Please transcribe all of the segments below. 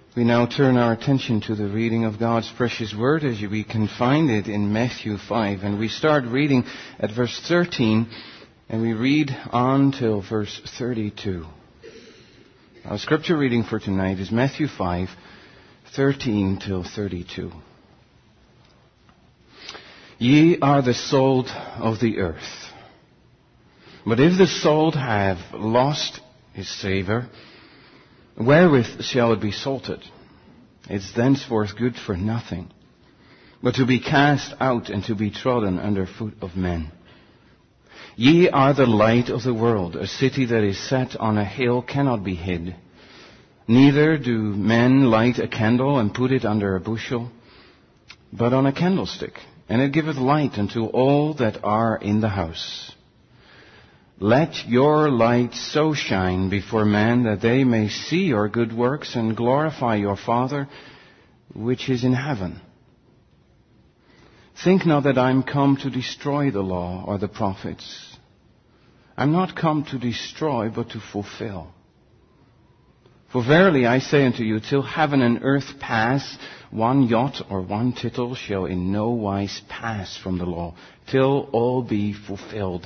We now turn our attention to the reading of God's precious word as we can find it in Matthew 5. And we start reading at verse 13 and we read on till verse 32. Our scripture reading for tonight is Matthew 5, 13 till 32. Ye are the salt of the earth. But if the salt have lost his savour, wherewith shall it be salted? It's thenceforth good for nothing, but to be cast out and to be trodden under foot of men. Ye are the light of the world. A city that is set on a hill cannot be hid. Neither do men light a candle and put it under a bushel, but on a candlestick, and it giveth light unto all that are in the house. Let your light so shine before men that they may see your good works and glorify your Father which is in heaven. Think not that I am come to destroy the law or the prophets. I am not come to destroy, but to fulfill. For verily I say unto you, till heaven and earth pass, one jot or one tittle shall in no wise pass from the law, till all be fulfilled.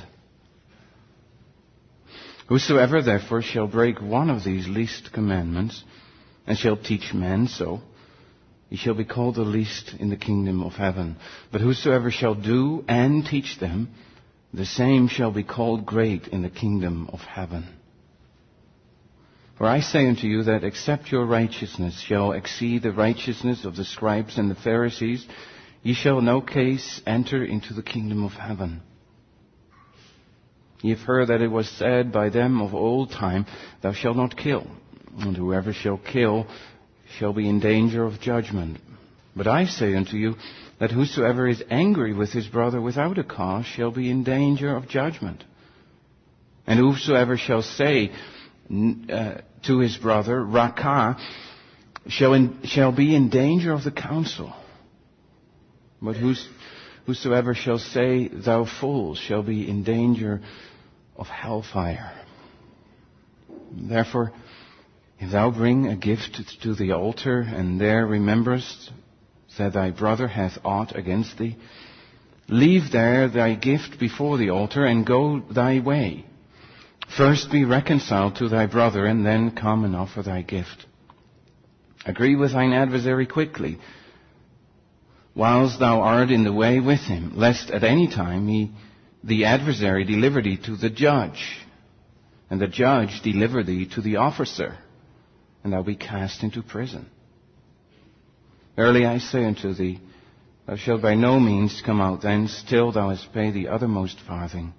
Whosoever therefore shall break one of these least commandments, and shall teach men so, he shall be called the least in the kingdom of heaven. But whosoever shall do and teach them, the same shall be called great in the kingdom of heaven. For I say unto you that except your righteousness shall exceed the righteousness of the scribes and the Pharisees, ye shall no case enter into the kingdom of heaven. Ye have heard that it was said by them of old time, Thou shalt not kill, and whoever shall kill shall be in danger of judgment. But I say unto you that whosoever is angry with his brother without a cause shall be in danger of judgment. And whosoever shall say to his brother, Rakah, shall be in danger of the council. But whosoever shall say, Thou fool, shall be in danger of hellfire. Therefore, if thou bring a gift to the altar, and there rememberest that thy brother hath aught against thee, leave there thy gift before the altar, and go thy way. First be reconciled to thy brother, and then come and offer thy gift. Agree with thine adversary quickly, whilst thou art in the way with him, lest at any time the adversary deliver thee to the judge, and the judge deliver thee to the officer, and thou be cast into prison. Verily I say unto thee, thou shalt by no means come out thence till thou hast paid the uttermost farthing.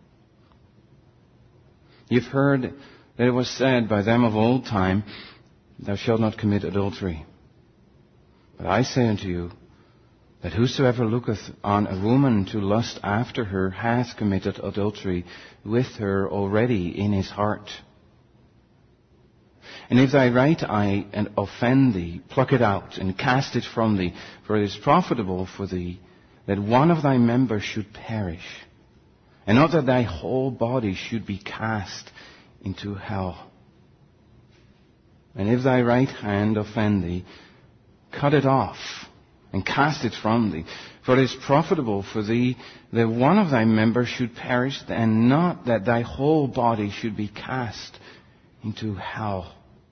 Ye have heard that it was said by them of old time, Thou shalt not commit adultery. But I say unto you, that whosoever looketh on a woman to lust after her hath committed adultery with her already in his heart. And if thy right eye offend thee, pluck it out and cast it from thee, for it is profitable for thee that one of thy members should perish, and not that thy whole body should be cast into hell. And if thy right hand offend thee, cut it off and cast it from thee. For it is profitable for thee that one of thy members should perish, and not that thy whole body should be cast into hell.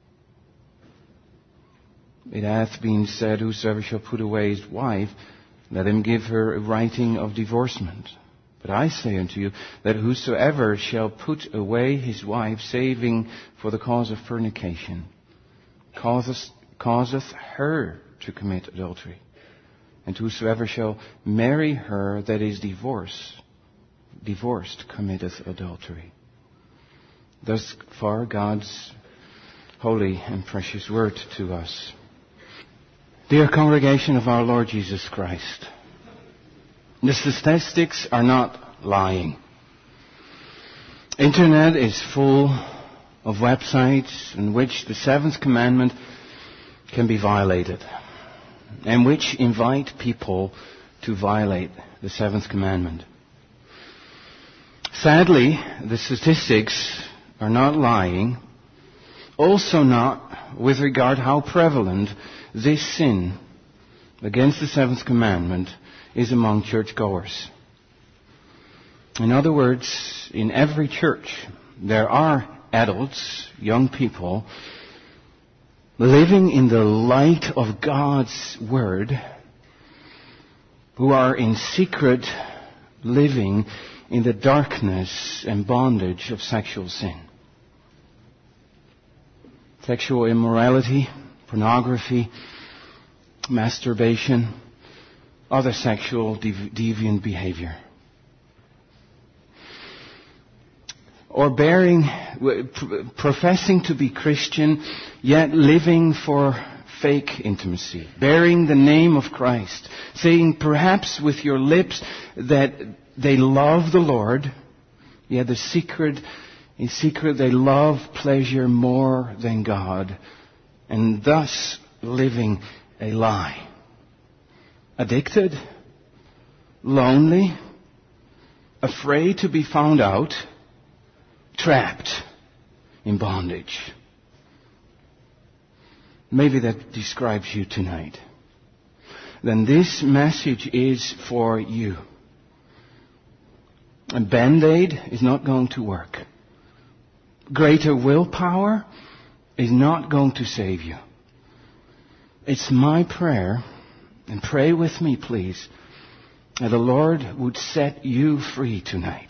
It hath been said, Whosoever shall put away his wife, let him give her a writing of divorcement. But I say unto you, that whosoever shall put away his wife, saving for the cause of fornication, causeth her to commit adultery. And whosoever shall marry her that is divorced committeth adultery. Thus far God's holy and precious word to us. Dear congregation of our Lord Jesus Christ, the statistics are not lying. Internet is full of websites in which the seventh commandment can be violated, and which invite people to violate the seventh commandment. Sadly, the statistics are not lying, Also not with regard how prevalent this sin against the seventh commandment is among churchgoers. In other words, in every church there are adults, young people, living in the light of God's Word, who are in secret living in the darkness and bondage of sexual sin. Sexual immorality, pornography, masturbation, other sexual deviant behavior. Or professing to be Christian, yet living for fake intimacy, bearing the name of Christ, saying perhaps with your lips that they love the Lord, yet in secret they love pleasure more than God, and thus living a lie. Addicted, lonely, afraid to be found out, trapped in bondage. Maybe that describes you tonight. Then this message is for you. A Band-Aid is not going to work. Greater willpower is not going to save you. It's my prayer, and pray with me please, that the Lord would set you free tonight.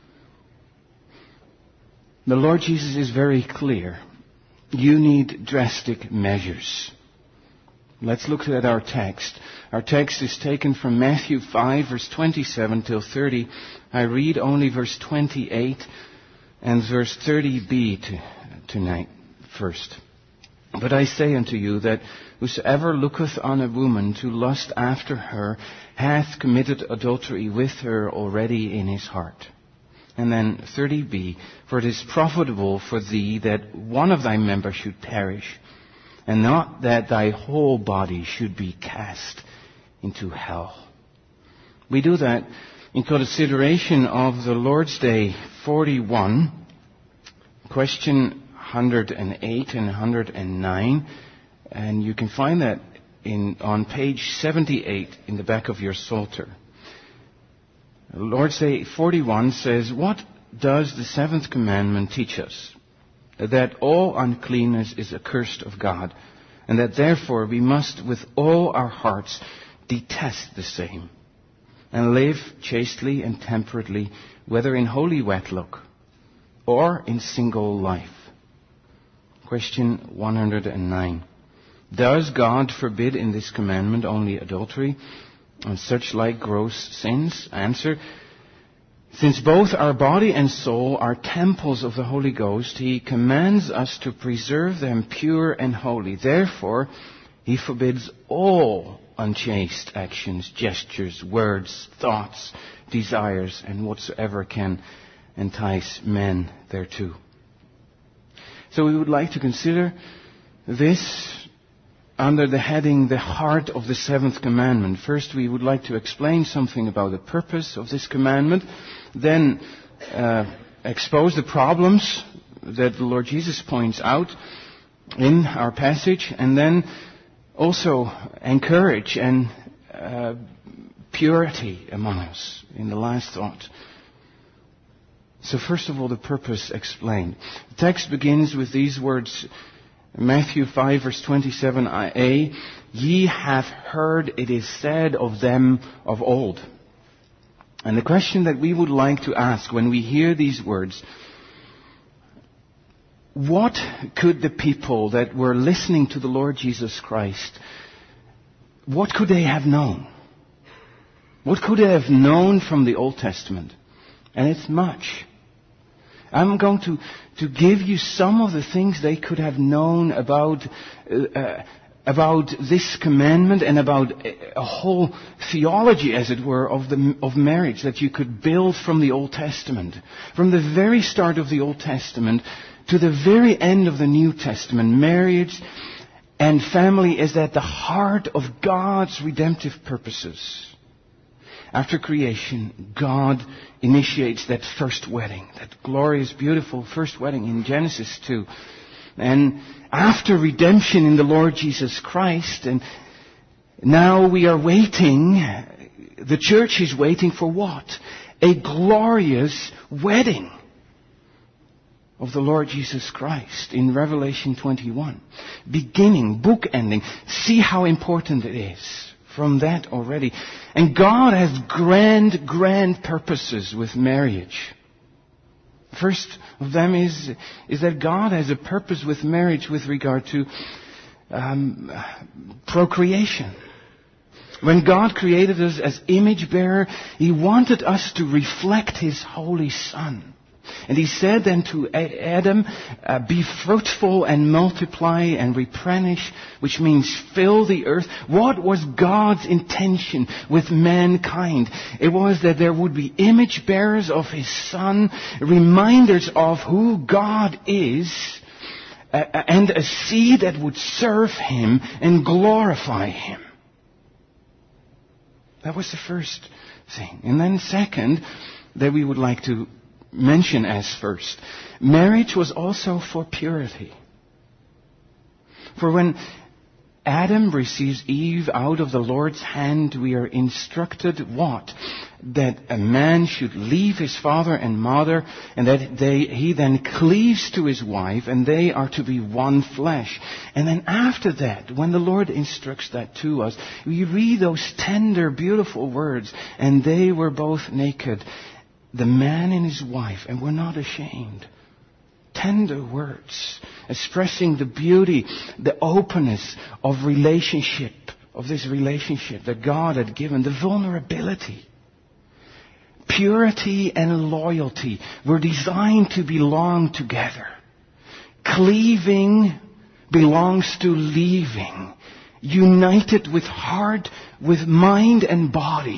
The Lord Jesus is very clear. You need drastic measures. Let's look at our text. Our text is taken from Matthew 5, verse 27 till 30. I read only verse 28 and verse 30b tonight first. But I say unto you that whosoever looketh on a woman to lust after her hath committed adultery with her already in his heart. And then 30b, for it is profitable for thee that one of thy members should perish, and not that thy whole body should be cast into hell. We do that in consideration of the Lord's Day 41, question 108 and 109, and you can find that on page 78 in the back of your Psalter. Lord's Day 41 says, what does the seventh commandment teach us? That all uncleanness is accursed of God, and that therefore we must with all our hearts detest the same, and live chastely and temperately, whether in holy wedlock or in single life. Question 109. Does God forbid in this commandment only adultery and such like gross sins? Answer: since both our body and soul are temples of the Holy Ghost, He commands us to preserve them pure and holy. Therefore, He forbids all unchaste actions, gestures, words, thoughts, desires, and whatsoever can entice men thereto. So we would like to consider this under the heading, the heart of the seventh commandment. First, we would like to explain something about the purpose of this commandment. Then, expose the problems that the Lord Jesus points out in our passage. And then also encourage and purity among us in the last thought. So first of all, the purpose explained. The text begins with these words, Matthew 5 verse 27a, ye have heard it is said of them of old. And the question that we would like to ask when we hear these words, what could the people that were listening to the Lord Jesus Christ, what could they have known? What could they have known from the Old Testament? And it's much. I'm going to give you some of the things they could have known about this commandment and about a whole theology, as it were, of marriage that you could build from the Old Testament. From the very start of the Old Testament to the very end of the New Testament, marriage and family is at the heart of God's redemptive purposes. After creation, God initiates that first wedding, that glorious, beautiful first wedding in Genesis 2. And after redemption in the Lord Jesus Christ, and now we are waiting, the church is waiting for what? A glorious wedding of the Lord Jesus Christ in Revelation 21. Beginning, bookending. See how important it is from that already. And God has grand purposes with marriage. First of them is that God has a purpose with marriage with regard to procreation. When God created us as image bearer, He wanted us to reflect His holy Son. And He said then to Adam, be fruitful and multiply and replenish, which means fill the earth. What was God's intention with mankind? It was that there would be image bearers of His Son, reminders of who God is, and a seed that would serve Him and glorify Him. That was the first thing. And then second, that we would like to mention as first, marriage was also for purity. For when Adam receives Eve out of the Lord's hand, we are instructed what? That a man should leave his father and mother, and that he then cleaves to his wife, and they are to be one flesh. And then after that, when the Lord instructs that to us, we read those tender, beautiful words, and they were both naked, the man and his wife, and were not ashamed. Tender words, expressing the beauty, the openness of relationship, of this relationship that God had given, the vulnerability. Purity and loyalty were designed to belong together. Cleaving belongs to leaving. United with heart, with mind and body.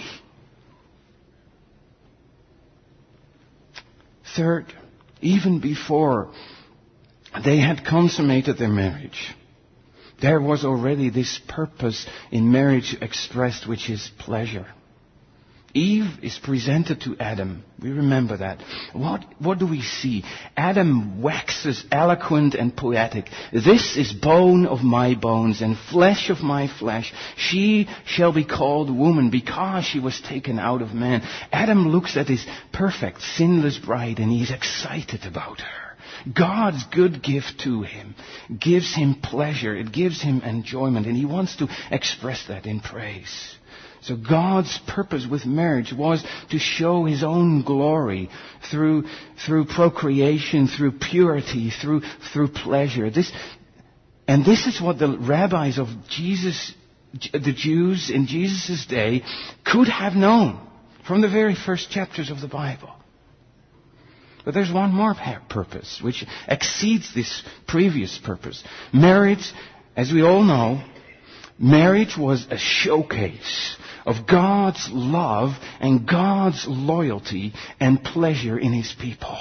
Third, even before they had consummated their marriage, there was already this purpose in marriage expressed, which is pleasure. Eve is presented to Adam. We remember that. What do we see? Adam waxes eloquent and poetic. This is bone of my bones and flesh of my flesh. She shall be called woman because she was taken out of man. Adam looks at his perfect, sinless bride and he's excited about her. God's good gift to him gives him pleasure. It gives him enjoyment, and he wants to express that in praise. So God's purpose with marriage was to show His own glory through procreation, through purity, through pleasure. This is what the rabbis of Jesus, the Jews in Jesus' day, could have known from the very first chapters of the Bible. But there's one more purpose which exceeds this previous purpose. Marriage, as we all know, marriage was a showcase of God's love and God's loyalty and pleasure in His people.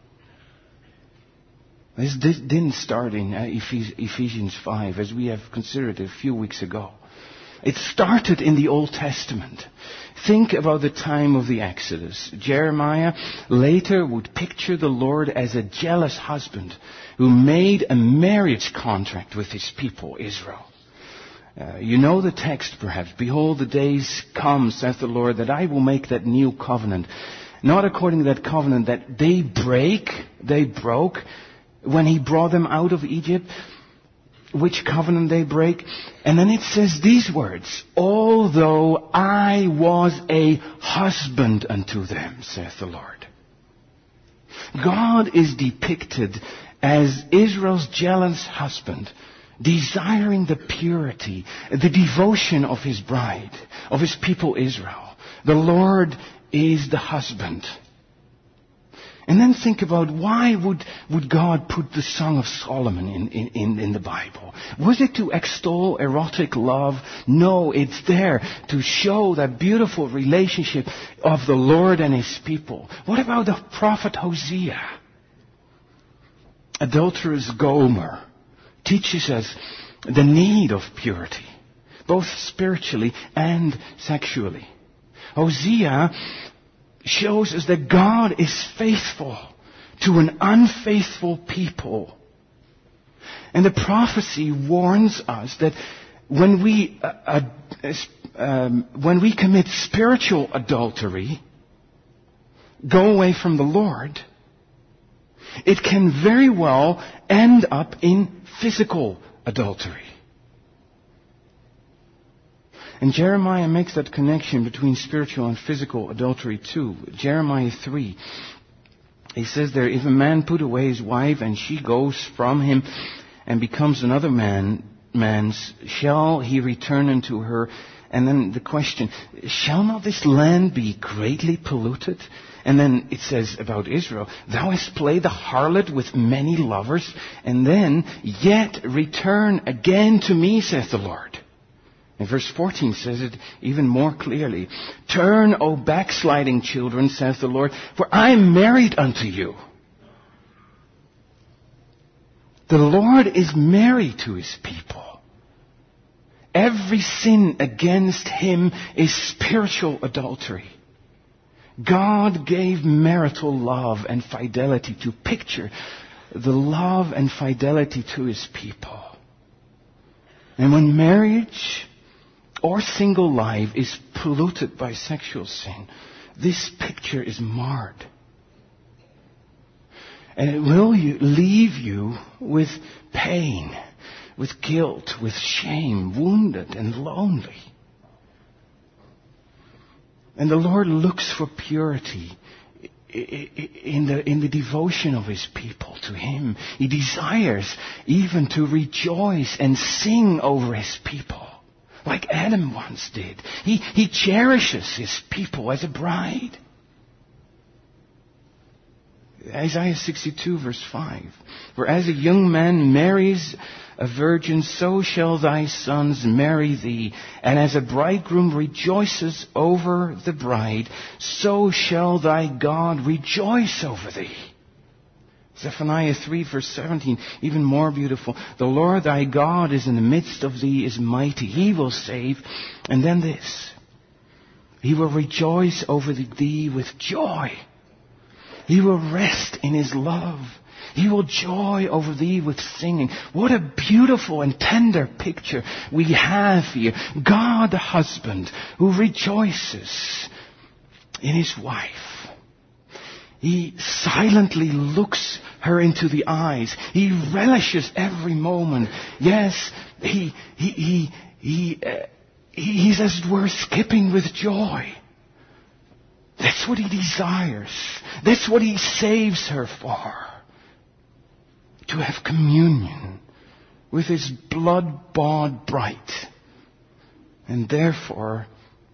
This didn't start in Ephesians 5, as we have considered it a few weeks ago. It started in the Old Testament. Think about the time of the Exodus. Jeremiah later would picture the Lord as a jealous husband who made a marriage contract with His people, Israel. You know the text perhaps. Behold, the days come, saith the Lord, that I will make that new covenant. Not according to that covenant that they broke when He brought them out of Egypt. Which covenant they break. And then it says these words, although I was a husband unto them, saith the Lord. God is depicted as Israel's jealous husband, desiring the purity, the devotion of His bride, of His people Israel. The Lord is the husband. And then think about why would God put the Song of Solomon in the Bible? Was it to extol erotic love? No, it's there to show that beautiful relationship of the Lord and His people. What about the prophet Hosea? Adulterous Gomer teaches us the need of purity, both spiritually and sexually. Hosea shows us that God is faithful to an unfaithful people. And the prophecy warns us that when we commit spiritual adultery, go away from the Lord, it can very well end up in physical adultery. And Jeremiah makes that connection between spiritual and physical adultery too. Jeremiah 3. He says there, if a man put away his wife and she goes from him and becomes another man's, shall he return unto her? And then the question, shall not this land be greatly polluted? And then it says about Israel, thou hast played the harlot with many lovers, and then yet return again to me, saith the Lord. And verse 14 says it even more clearly. Turn, O backsliding children, saith the Lord, for I am married unto you. The Lord is married to His people. Every sin against Him is spiritual adultery. God gave marital love and fidelity to picture the love and fidelity to His people. And when marriage or single life is polluted by sexual sin, this picture is marred. And it will leave you with pain, with guilt, with shame, wounded and lonely. And the Lord looks for purity in the devotion of His people to Him. He desires even to rejoice and sing over His people, like Adam once did. He cherishes His people as a bride. Isaiah 62 verse 5. For as a young man marries a virgin, so shall thy sons marry thee. And as a bridegroom rejoices over the bride, so shall thy God rejoice over thee. Zephaniah 3 verse 17, even more beautiful. The Lord thy God is in the midst of thee, is mighty. He will save. And then this. He will rejoice over thee with joy. He will rest in His love. He will joy over thee with singing. What a beautiful and tender picture we have here. God the husband who rejoices in his wife. He silently looks her into the eyes. He relishes every moment. Yes, he's as it were skipping with joy. That's what he desires. That's what he saves her for. To have communion with his blood-bought bride. And therefore,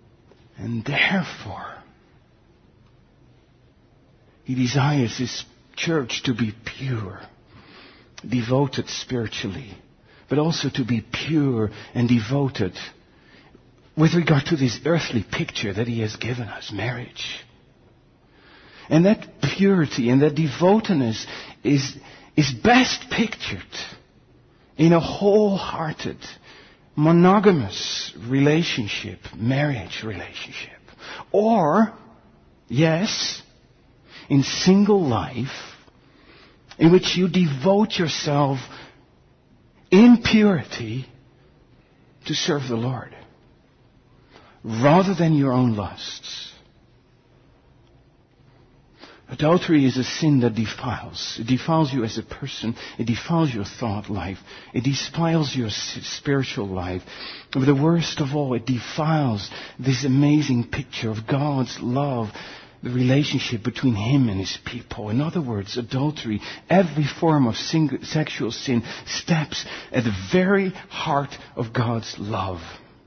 he desires his church to be pure, devoted spiritually, but also to be pure and devoted with regard to this earthly picture that he has given us, marriage. And that purity and that devotedness is best pictured in a wholehearted, monogamous relationship, marriage relationship. Or, yes, in single life, in which you devote yourself in purity to serve the Lord, rather than your own lusts. Adultery is a sin that defiles. It defiles you as a person. It defiles your thought life. It defiles your spiritual life. But the worst of all, it defiles this amazing picture of God's love, the relationship between Him and His people. In other words, adultery, every form of sexual sin, steps at the very heart of God's love.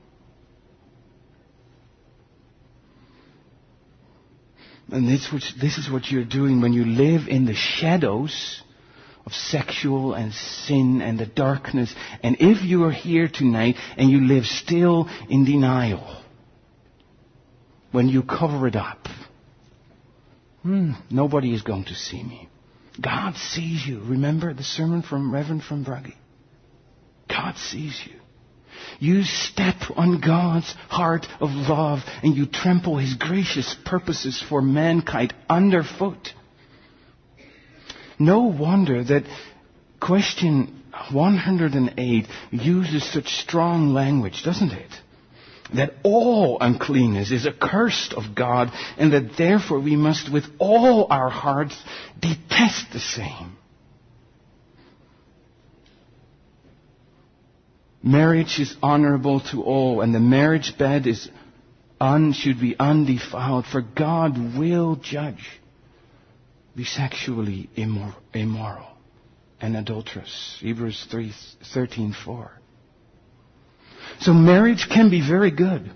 And this is what you're doing when you live in the shadows of sexual and sin and the darkness. And if you are here tonight and you live still in denial, when you cover it up, nobody is going to see me. God sees you. Remember the sermon from Reverend from Brugge? God sees you. You step on God's heart of love and you trample His gracious purposes for mankind underfoot. No wonder that question 108 uses such strong language, doesn't it? That all uncleanness is accursed of God, and that therefore we must with all our hearts detest the same. Marriage is honorable to all, and the marriage bed should be undefiled, for God will judge the sexually immoral and adulterous. Hebrews 13:4. So marriage can be very good.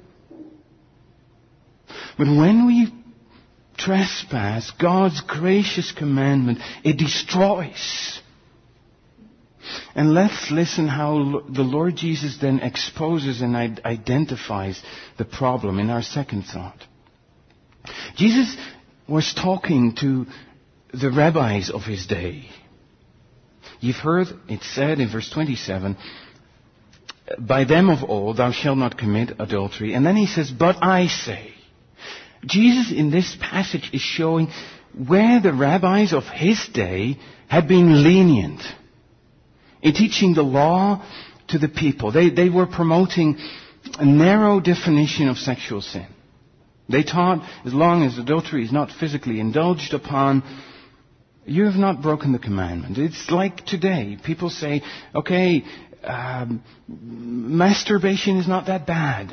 But when we trespass God's gracious commandment, it destroys. And let's listen how the Lord Jesus then exposes and identifies the problem in our second thought. Jesus was talking to the rabbis of his day. You've heard it said in verse 27, by them of old thou shalt not commit adultery. And then he says, but I say. Jesus in this passage is showing where the rabbis of his day had been lenient in teaching the law to the people. They were promoting a narrow definition of sexual sin. They taught as long as adultery is not physically indulged upon, you have not broken the commandment. It's like today. People say, okay, masturbation is not that bad.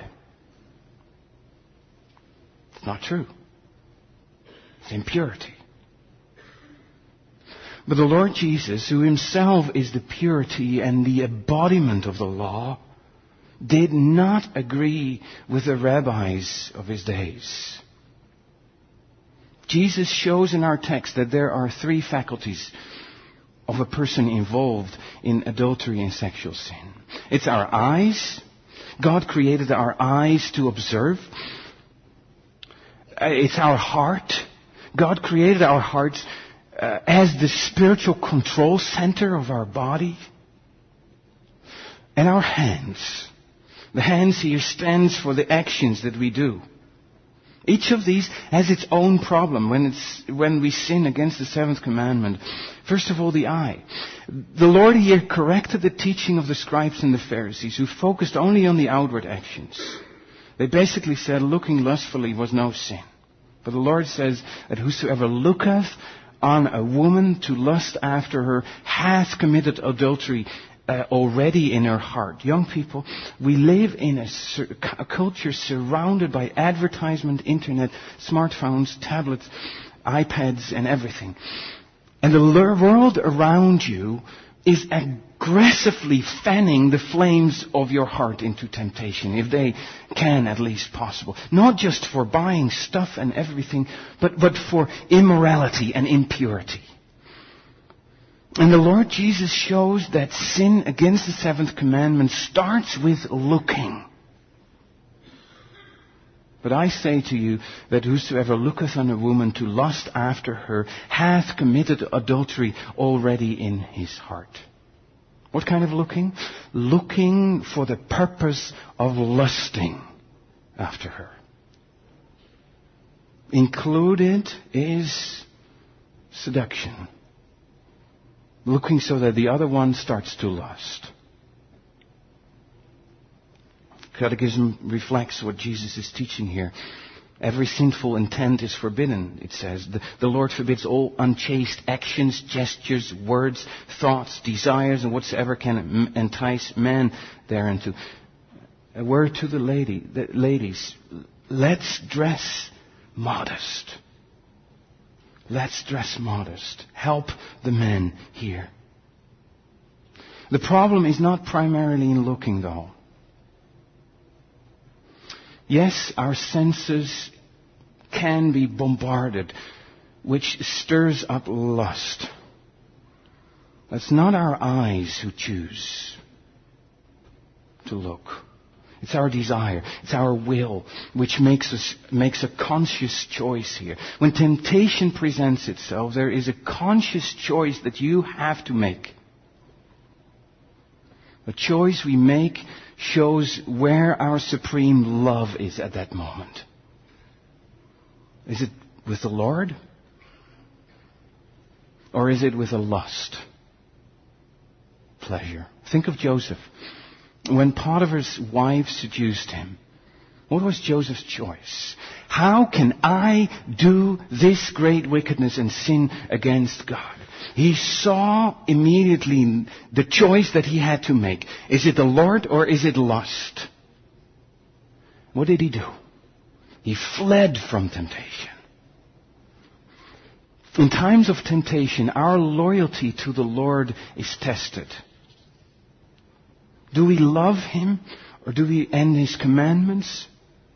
It's not true. It's impurity. But the Lord Jesus, who himself is the purity and the embodiment of the law, did not agree with the rabbis of his days. Jesus shows in our text that there are three faculties of a person involved in adultery and sexual sin. It's our eyes. God created our eyes to observe. It's our heart. God created our hearts as the spiritual control center of our body. And our hands. The hands here stands for the actions that we do. Each of these has its own problem when we sin against the seventh commandment. First of all, the eye. The Lord here corrected the teaching of the scribes and the Pharisees, who focused only on the outward actions. They basically said looking lustfully was no sin. But the Lord says that whosoever looketh on a woman to lust after her hath committed adultery already in her heart. Young people, we live in a culture surrounded by advertisement, internet, smartphones, tablets, iPads, and everything. And the world around you is aggressively fanning the flames of your heart into temptation, if they can at least possible. Not just for buying stuff and everything, but for immorality and impurity. And the Lord Jesus shows that sin against the seventh commandment starts with looking. But I say to you that whosoever looketh on a woman to lust after her hath committed adultery already in his heart. What kind of looking? Looking for the purpose of lusting after her. Included is seduction. Looking so that the other one starts to lust. Catechism reflects what Jesus is teaching here. Every sinful intent is forbidden, it says. The Lord forbids all unchaste actions, gestures, words, thoughts, desires, and whatsoever can entice man thereunto. A word to the ladies. Let's dress modest. Let's dress modest. Help the men here. The problem is not primarily in looking, though. Yes, our senses can be bombarded, which stirs up lust. It's not our eyes who choose to look. It's our desire. It's our will which makes a conscious choice here. When temptation presents itself, there is a conscious choice that you have to make. The choice we make shows where our supreme love is at that moment. Is it with the Lord? Or is it with a lust? pleasure. Think of Joseph. When Potiphar's wife seduced him, what was Joseph's choice? How can I do this great wickedness and sin against God? He saw immediately the choice that he had to make. Is it the Lord or is it lust? What did he do? He fled from temptation. In times of temptation, our loyalty to the Lord is tested. Do we love Him or do we end His commandments?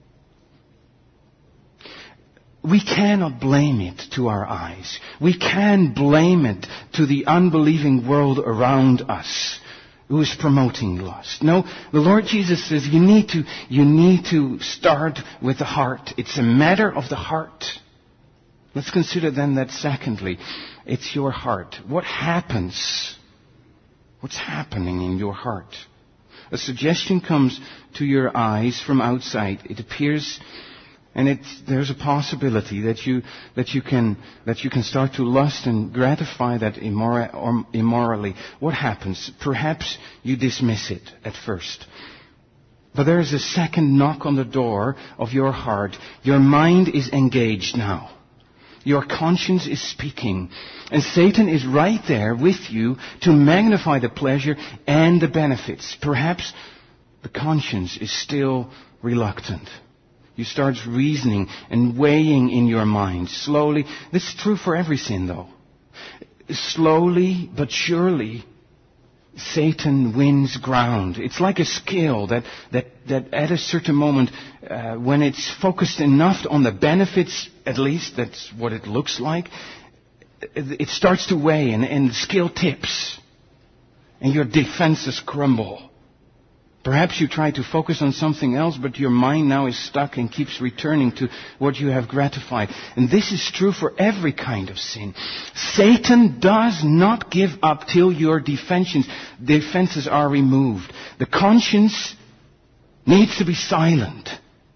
We cannot blame it to our eyes. We can blame it to the unbelieving world around us who is promoting lust. No, the Lord Jesus says you need to start with the heart. It's a matter of the heart. Let's consider then that secondly, it's your heart. What happens? What's happening in your heart? A suggestion comes to your eyes from outside. It appears, and there's a possibility that you can start to lust and gratify that immorally. What happens? Perhaps you dismiss it at first. But there is a second knock on the door of your heart. Your mind is engaged now. Your conscience is speaking. And Satan is right there with you to magnify the pleasure and the benefits. Perhaps the conscience is still reluctant. You start reasoning and weighing in your mind slowly. This is true for every sin, though. Slowly but surely, Satan wins ground. It's like a scale that at a certain moment, when it's focused enough on the benefits, at least that's what it looks like, it starts to weigh and the scale tips. And your defenses crumble. Perhaps you try to focus on something else, but your mind now is stuck and keeps returning to what you have gratified. And this is true for every kind of sin. Satan does not give up till your defenses are removed. The conscience needs to be silent.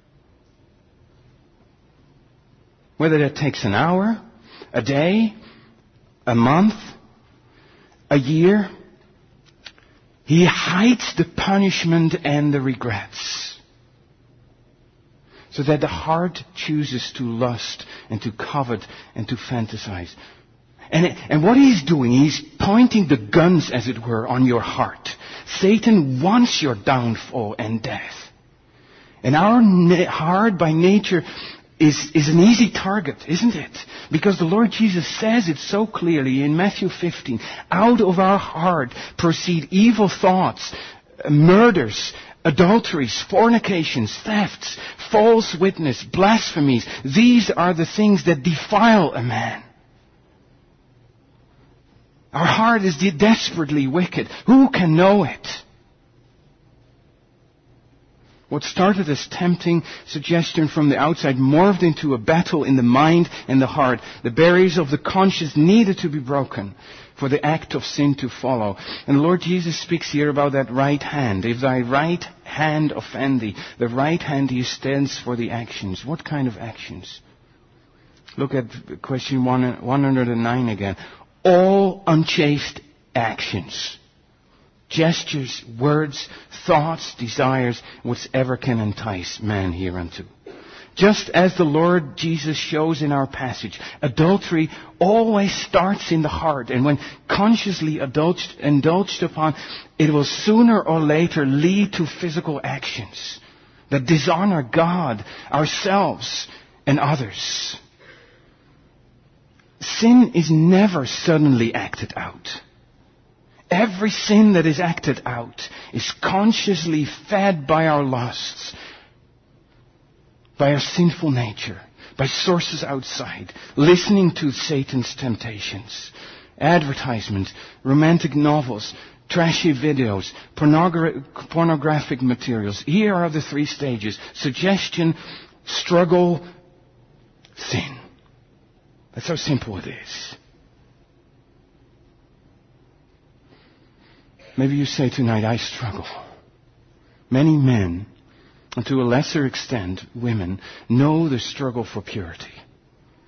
Whether that takes an hour, a day, a month, a year, he hides the punishment and the regrets, so that the heart chooses to lust and to covet and to fantasize. And what he's doing, he's pointing the guns, as it were, on your heart. Satan wants your downfall and death. And our heart by nature is an easy target, isn't it? Because the Lord Jesus says it so clearly in Matthew 15. Out of our heart proceed evil thoughts, murders, adulteries, fornications, thefts, false witness, blasphemies. These are the things that defile a man. Our heart is desperately wicked. Who can know it? What started as tempting suggestion from the outside morphed into a battle in the mind and the heart. The barriers of the conscience needed to be broken for the act of sin to follow. And the Lord Jesus speaks here about that right hand. If thy right hand offend thee, the right hand here stands for the actions. What kind of actions? Look at question 109 again. All unchaste actions. Gestures, words, thoughts, desires, whatever can entice man hereunto. Just as the Lord Jesus shows in our passage, adultery always starts in the heart, and when consciously indulged upon, it will sooner or later lead to physical actions that dishonor God, ourselves, and others. Sin is never suddenly acted out. Every sin that is acted out is consciously fed by our lusts, by our sinful nature, by sources outside, listening to Satan's temptations, advertisements, romantic novels, trashy videos, pornographic materials. Here are the three stages: suggestion, struggle, sin. That's how simple it is. Maybe you say tonight, I struggle. Many men, and to a lesser extent women, know the struggle for purity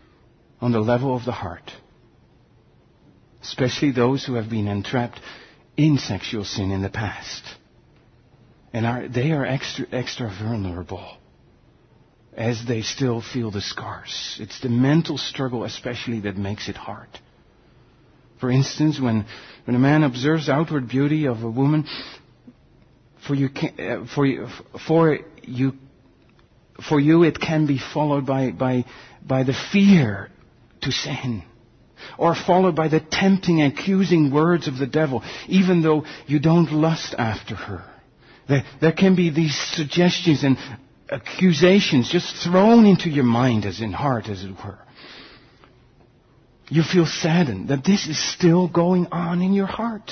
on the level of the heart. Especially those who have been entrapped in sexual sin in the past. And they are extra vulnerable as they still feel the scars. It's the mental struggle especially that makes it hard. For instance, when a man observes the outward beauty of a woman, for you it can be followed by the fear to sin, or followed by the tempting, accusing words of the devil, even though you don't lust after her. There can be these suggestions and accusations just thrown into your mind, as in heart, as it were. You feel saddened that this is still going on in your heart.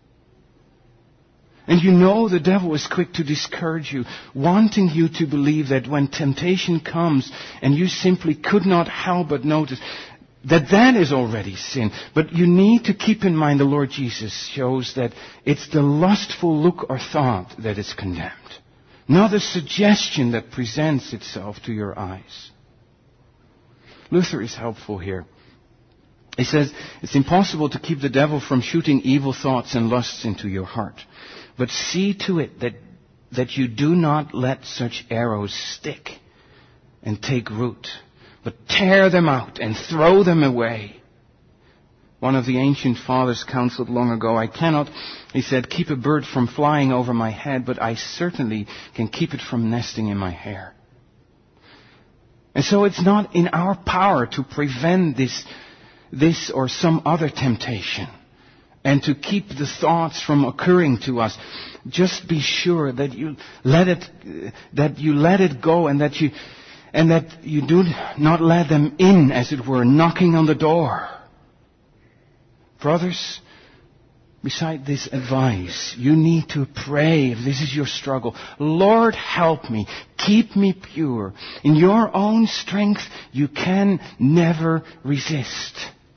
And you know the devil is quick to discourage you, wanting you to believe that when temptation comes and you simply could not help but notice that is already sin. But you need to keep in mind the Lord Jesus shows that it's the lustful look or thought that is condemned, not a suggestion that presents itself to your eyes. Luther is helpful here. He says, it's impossible to keep the devil from shooting evil thoughts and lusts into your heart. But see to it that you do not let such arrows stick and take root, but tear them out and throw them away. One of the ancient fathers counseled long ago, I cannot, he said, keep a bird from flying over my head, but I certainly can keep it from nesting in my hair. And so it's not in our power to prevent this or some other temptation, and to keep the thoughts from occurring to us. Just be sure that you let it go, and that you do not let them in, as it were, knocking on the door. Brothers, beside this advice, you need to pray, if this is your struggle, Lord, help me, keep me pure. In your own strength, you can never resist.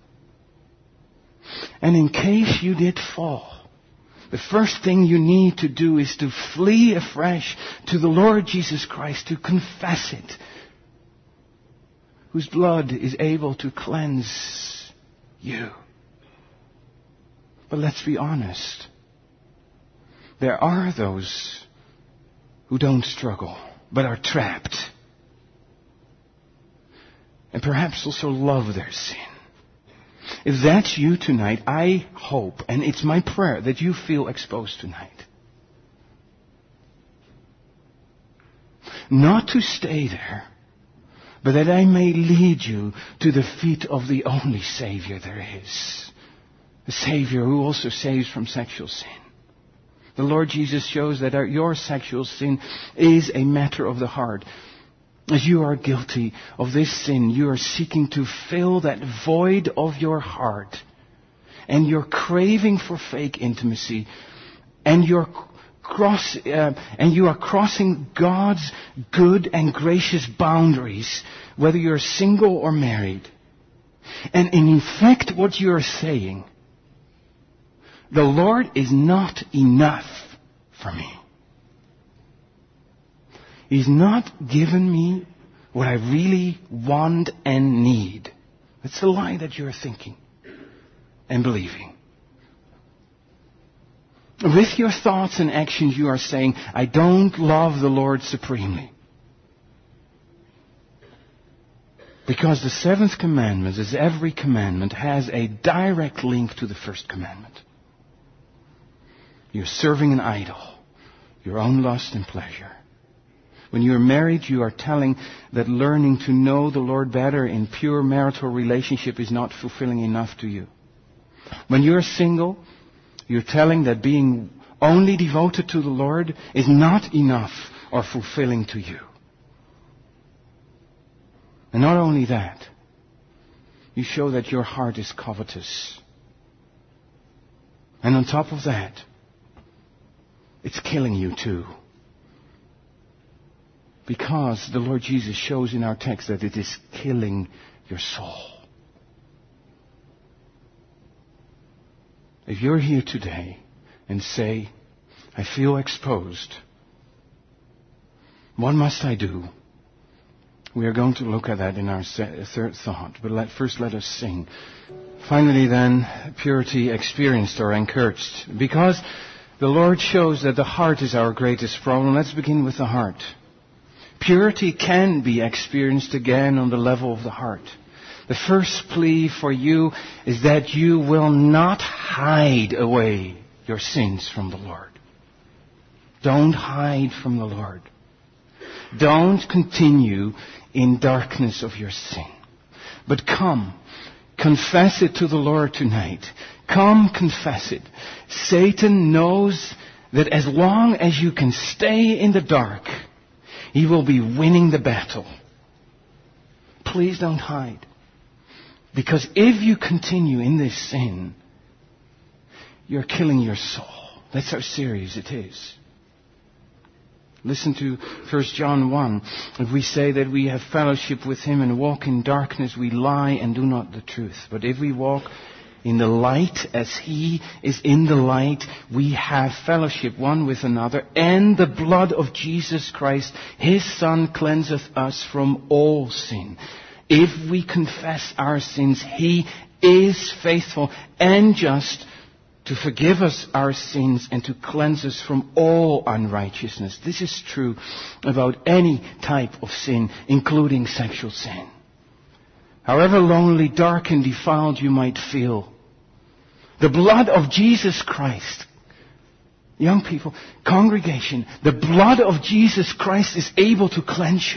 And in case you did fall, the first thing you need to do is to flee afresh to the Lord Jesus Christ, to confess it, whose blood is able to cleanse you. But let's be honest. There are those who don't struggle, but are trapped, and perhaps also love their sin. If that's you tonight, I hope, and it's my prayer, that you feel exposed tonight. Not to stay there, but that I may lead you to the feet of the only Savior there is. The Savior who also saves from sexual sin. The Lord Jesus shows that your sexual sin is a matter of the heart. As you are guilty of this sin, you are seeking to fill that void of your heart, and your craving for fake intimacy, and you are crossing God's good and gracious boundaries, whether you're single or married. And in effect, what you are saying, the Lord is not enough for me. He's not given me what I really want and need. That's a lie that you're thinking and believing. With your thoughts and actions, you are saying, I don't love the Lord supremely. Because the seventh commandment, as every commandment, has a direct link to the first commandment. You're serving an idol, your own lust and pleasure. When you're married, you are telling that learning to know the Lord better in pure marital relationship is not fulfilling enough to you. When you're single, you're telling that being only devoted to the Lord is not enough or fulfilling to you. And not only that, you show that your heart is covetous. And on top of that, it's killing you too. Because the Lord Jesus shows in our text that it is killing your soul. If you're here today and say, I feel exposed, what must I do? We are going to look at that in our third thought. But first let us sing. Finally then, purity experienced or encouraged. Because the Lord shows that the heart is our greatest problem, let's begin with the heart. Purity can be experienced again on the level of the heart. The first plea for you is that you will not hide away your sins from the Lord. Don't hide from the Lord. Don't continue in darkness of your sin. But come, confess it to the Lord tonight. Come, confess it. Satan knows that as long as you can stay in the dark, he will be winning the battle. Please don't hide. Because if you continue in this sin, you're killing your soul. That's how serious it is. Listen to 1 John 1. If we say that we have fellowship with Him and walk in darkness, we lie and do not the truth. But if we walk in the light as He is in the light, we have fellowship one with another. And the blood of Jesus Christ, His Son, cleanseth us from all sin. If we confess our sins, He is faithful and just to forgive us our sins and to cleanse us from all unrighteousness. This is true about any type of sin, including sexual sin. However lonely, dark, and defiled you might feel, the blood of Jesus Christ, young people, congregation, the blood of Jesus Christ is able to cleanse you.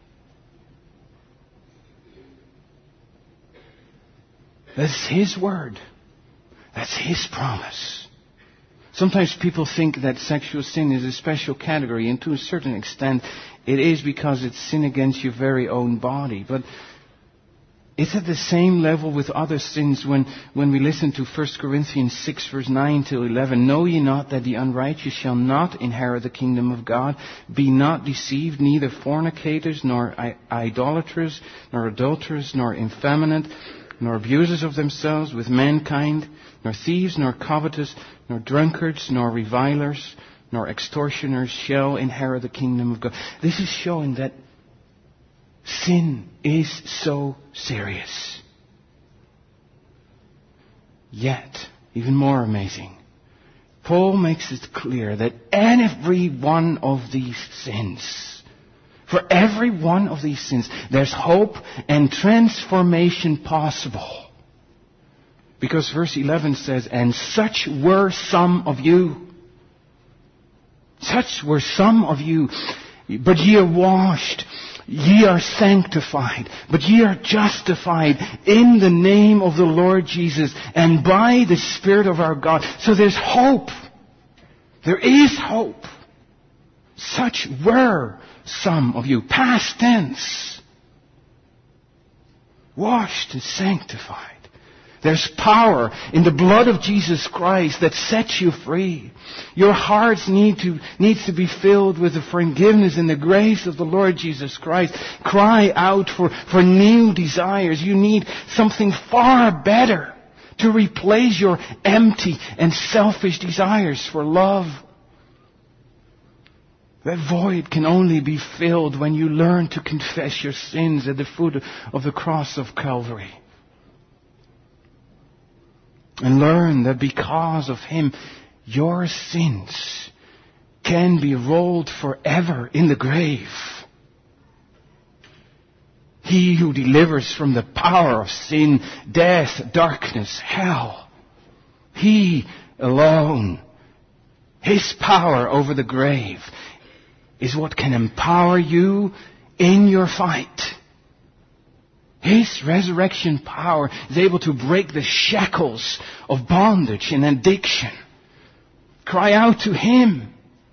That's His word. That's His promise. Sometimes people think that sexual sin is a special category, and to a certain extent it is because it's sin against your very own body. But it's at the same level with other sins when we listen to 1 Corinthians 6 verse 9 till 11. Know ye not that the unrighteous shall not inherit the kingdom of God? Be not deceived, neither fornicators, nor idolaters, nor adulterers, nor effeminate, nor abusers of themselves with mankind, nor thieves, nor covetous, nor drunkards, nor revilers, nor extortioners shall inherit the kingdom of God. This is showing that sin is so serious. Yet, even more amazing, Paul makes it clear that every one of these sins, for every one of these sins, there's hope and transformation possible. Because verse 11 says, and such were some of you. Such were some of you. But ye are washed, ye are sanctified, but ye are justified in the name of the Lord Jesus and by the Spirit of our God. So there's hope. There is hope. Such were some of you. Past tense. Washed and sanctified. There's power in the blood of Jesus Christ that sets you free. Your hearts needs to be filled with the forgiveness and the grace of the Lord Jesus Christ. Cry out for new desires. You need something far better to replace your empty and selfish desires for love. That void can only be filled when you learn to confess your sins at the foot of the cross of Calvary. And learn that because of Him, your sins can be rolled forever in the grave. He who delivers from the power of sin, death, darkness, hell. He alone, His power over the grave, is what can empower you in your fight. His resurrection power is able to break the shackles of bondage and addiction. Cry out to Him.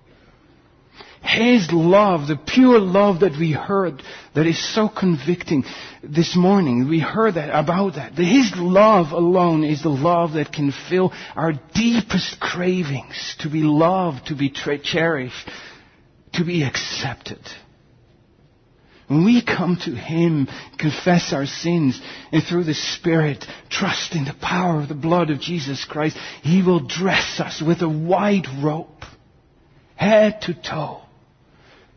His love, the pure love that we heard, that is so convicting this morning. We heard that about that. His love alone is the love that can fill our deepest cravings to be loved, to be cherished, to be accepted. When we come to Him, confess our sins, and through the Spirit, trust in the power of the blood of Jesus Christ, He will dress us with a white robe, head to toe.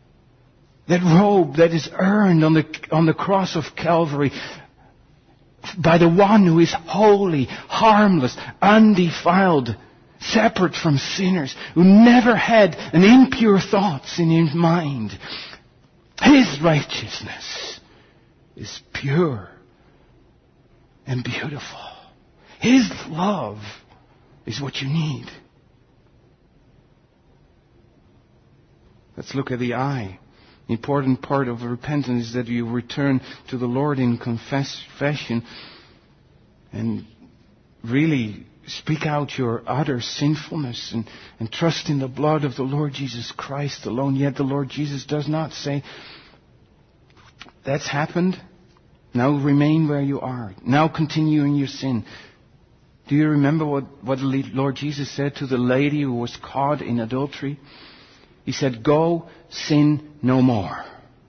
That robe that is earned on the cross of Calvary, by the one who is holy, harmless, undefiled, separate from sinners, who never had an impure thoughts in his mind. His righteousness is pure and beautiful. His love is what you need. Let's look at the eye. The important part of repentance is that you return to the Lord in confession and really speak out your utter sinfulness and trust in the blood of the Lord Jesus Christ alone. Yet the Lord Jesus does not say, that's happened. Now remain where you are. Now continue in your sin. Do you remember what the Lord Jesus said to the lady who was caught in adultery? He said, go sin no more.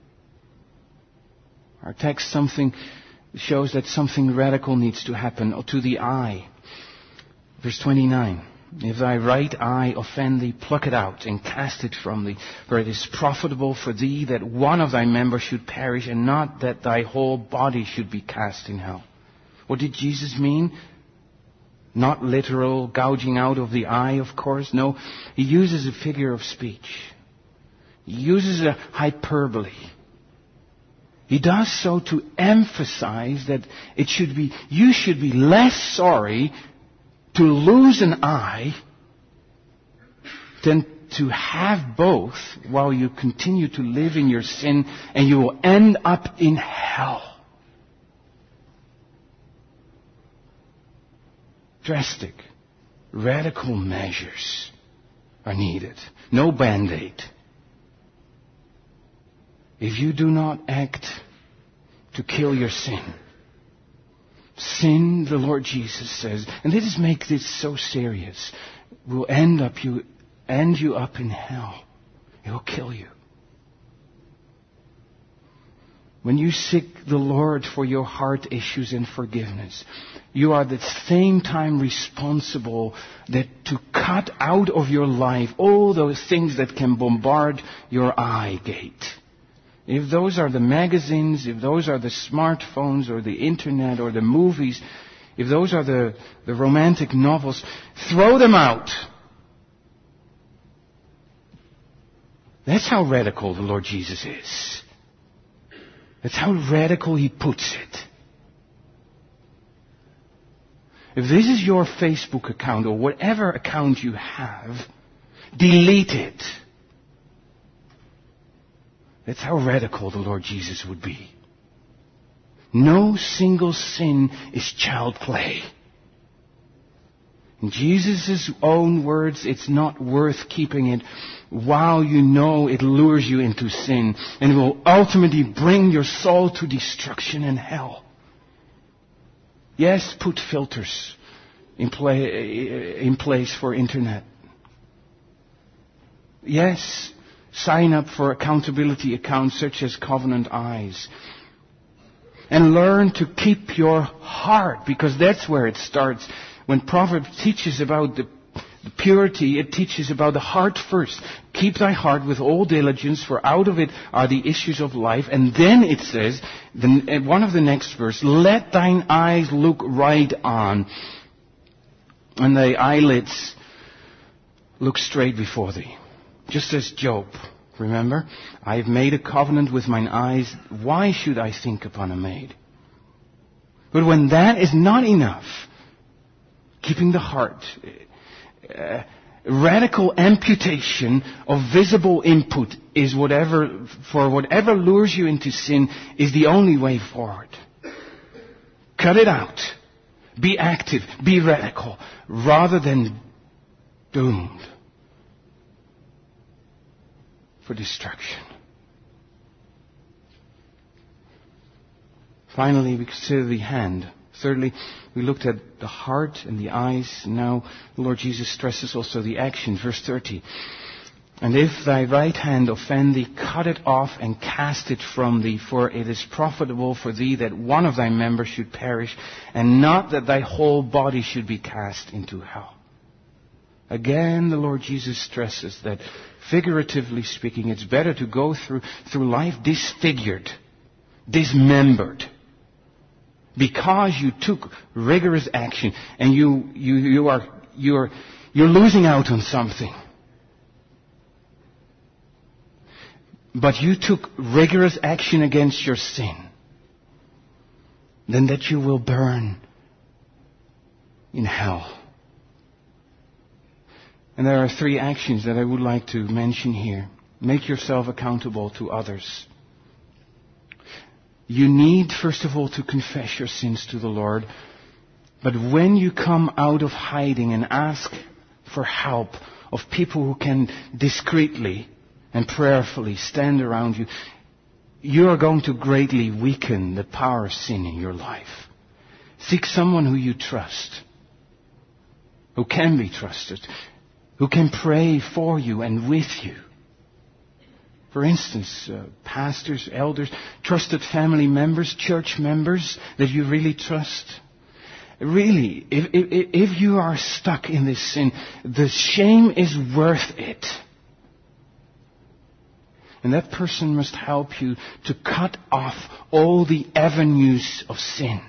Our text shows that something radical needs to happen to the eye. Verse 29. If thy right eye offend thee, pluck it out and cast it from thee. For it is profitable for thee that one of thy members should perish, and not that thy whole body should be cast in hell. What did Jesus mean? Not literal gouging out of the eye, of course. No, he uses a figure of speech. He uses a hyperbole. He does so to emphasize that you should be less sorry to lose an eye than to have both while you continue to live in your sin, and you will end up in hell. Drastic, radical measures are needed. No Band-Aid. If you do not act to kill your sin, the Lord Jesus says, and this makes it so serious, will end you up in hell. It will kill you. When you seek the Lord for your heart issues and forgiveness, you are at the same time responsible to cut out of your life all those things that can bombard your eye gate. If those are the magazines, if those are the smartphones or the internet or the movies, if those are the romantic novels, throw them out. That's how radical the Lord Jesus is. That's how radical He puts it. If this is your Facebook account or whatever account you have, delete it. That's how radical the Lord Jesus would be. No single sin is child play. In Jesus' own words, it's not worth keeping it while you know it lures you into sin and will ultimately bring your soul to destruction and hell. Yes, put filters in place for internet. Yes, sign up for accountability accounts such as Covenant Eyes. And learn to keep your heart, because that's where it starts. When Proverbs teaches about the purity, it teaches about the heart first. Keep thy heart with all diligence, for out of it are the issues of life. And then it says, one of the next verse, let thine eyes look right on, and thy eyelids look straight before thee. Just as Job, remember? I have made a covenant with mine eyes. Why should I think upon a maid? But when that is not enough, keeping the heart, radical amputation of visible input is whatever lures you into sin is the only way forward. Cut it out. Be active. Be radical. Rather than doomed for destruction. Finally, we consider the hand. Thirdly, we looked at the heart and the eyes. Now, the Lord Jesus stresses also the action. Verse 30. And if thy right hand offend thee, cut it off and cast it from thee, for it is profitable for thee that one of thy members should perish, and not that thy whole body should be cast into hell. Again, the Lord Jesus stresses that, figuratively speaking, it's better to go through life disfigured, dismembered, because you took rigorous action, and you're losing out on something. But you took rigorous action against your sin, then that you will burn in hell. And there are 3 actions that I would like to mention here. Make yourself accountable to others. You need, first of all, to confess your sins to the Lord. But when you come out of hiding and ask for help of people who can discreetly and prayerfully stand around you, you are going to greatly weaken the power of sin in your life. Seek someone who you trust, who can be trusted, who can pray for you and with you. For instance, pastors, elders, trusted family members, church members that you really trust. Really, if you are stuck in this sin, the shame is worth it. And that person must help you to cut off all the avenues of sin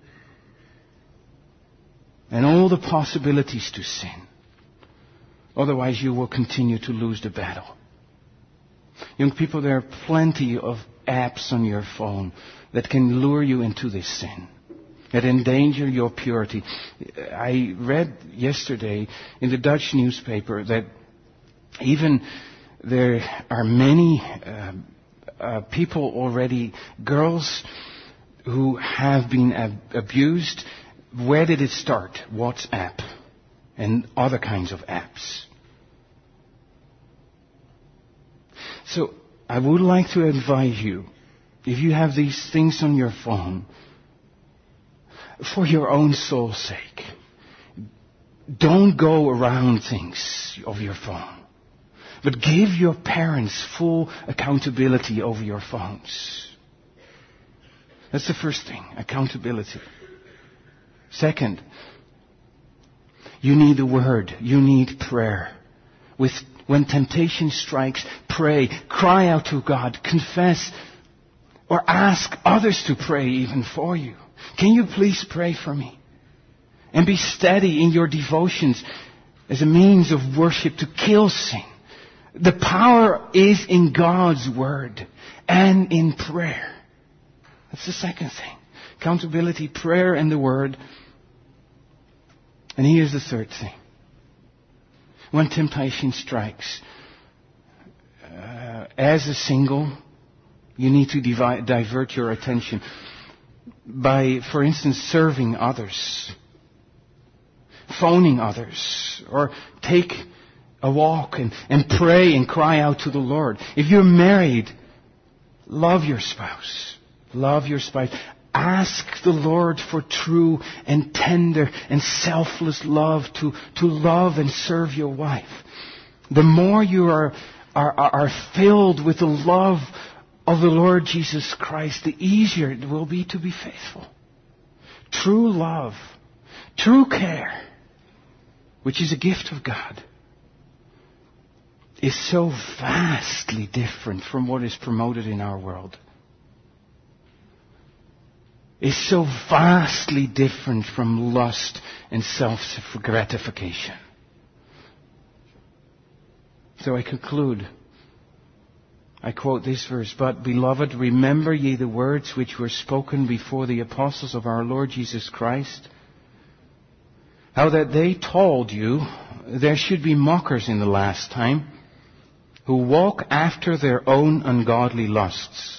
and all the possibilities to sin. Otherwise, you will continue to lose the battle. Young people, there are plenty of apps on your phone that can lure you into this sin, that endanger your purity. I read yesterday in the Dutch newspaper that even there are many people already, girls who have been abused. Where did it start? WhatsApp and other kinds of apps. So I would like to advise you, if you have these things on your phone, for your own soul's sake, don't go around things of your phone, but give your parents full accountability over your phones. That's the first thing, accountability. Second, you need the Word. You need prayer. When temptation strikes, pray. Cry out to God. Confess. Or ask others to pray even for you. Can you please pray for me? And be steady in your devotions as a means of worship to kill sin. The power is in God's Word and in prayer. That's the second thing. Accountability, prayer, and the Word. And here's the third thing. When temptation strikes, as a single, you need to divert your attention by, for instance, serving others, phoning others, or take a walk and pray and cry out to the Lord. If you're married, love your spouse. Love your spouse. Ask the Lord for true and tender and selfless love to love and serve your wife. The more you are filled with the love of the Lord Jesus Christ, the easier it will be to be faithful. True love, true care, which is a gift of God, is so vastly different from what is promoted in our world. Is so vastly different from lust and self-gratification. So I conclude. I quote this verse, "But, beloved, remember ye the words which were spoken before the apostles of our Lord Jesus Christ, how that they told you there should be mockers in the last time, who walk after their own ungodly lusts.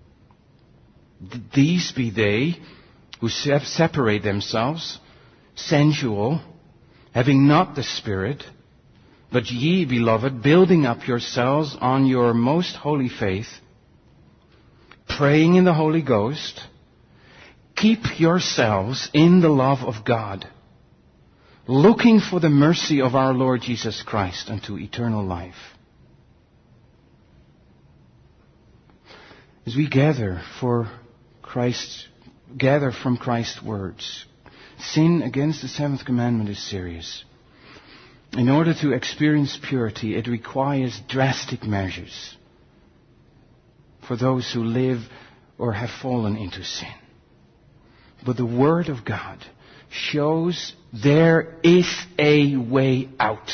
These be they who separate themselves, sensual, having not the Spirit. But ye, beloved, building up yourselves on your most holy faith, praying in the Holy Ghost, keep yourselves in the love of God, looking for the mercy of our Lord Jesus Christ unto eternal life." As we gather from Christ's words, sin against the seventh commandment is serious. In order to experience purity, it requires drastic measures for those who live or have fallen into sin. But the Word of God shows there is a way out.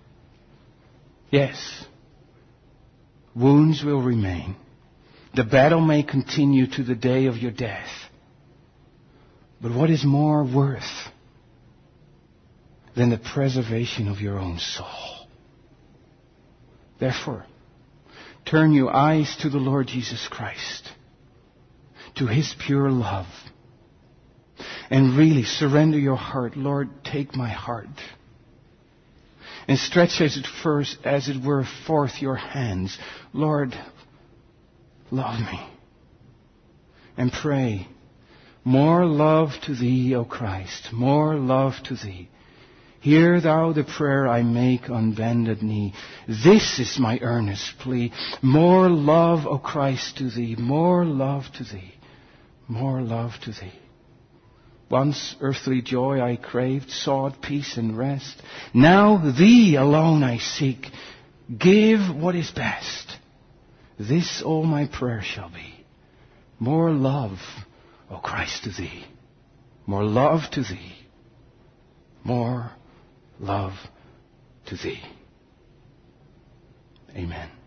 Yes, wounds will remain. The battle may continue to the day of your death. But what is more worth than the preservation of your own soul? Therefore, turn your eyes to the Lord Jesus Christ, to His pure love, and really surrender your heart. Lord, take my heart. And stretch as it were forth your hands. Lord, love me. And pray, more love to Thee, O Christ, more love to Thee. Hear Thou the prayer I make on bended knee. This is my earnest plea. More love, O Christ, to Thee, more love to Thee, more love to Thee. Once earthly joy I craved, sought peace and rest. Now Thee alone I seek. Give what is best. This all my prayer shall be. More love, O Christ, to Thee. More love to Thee. More love to Thee. Amen.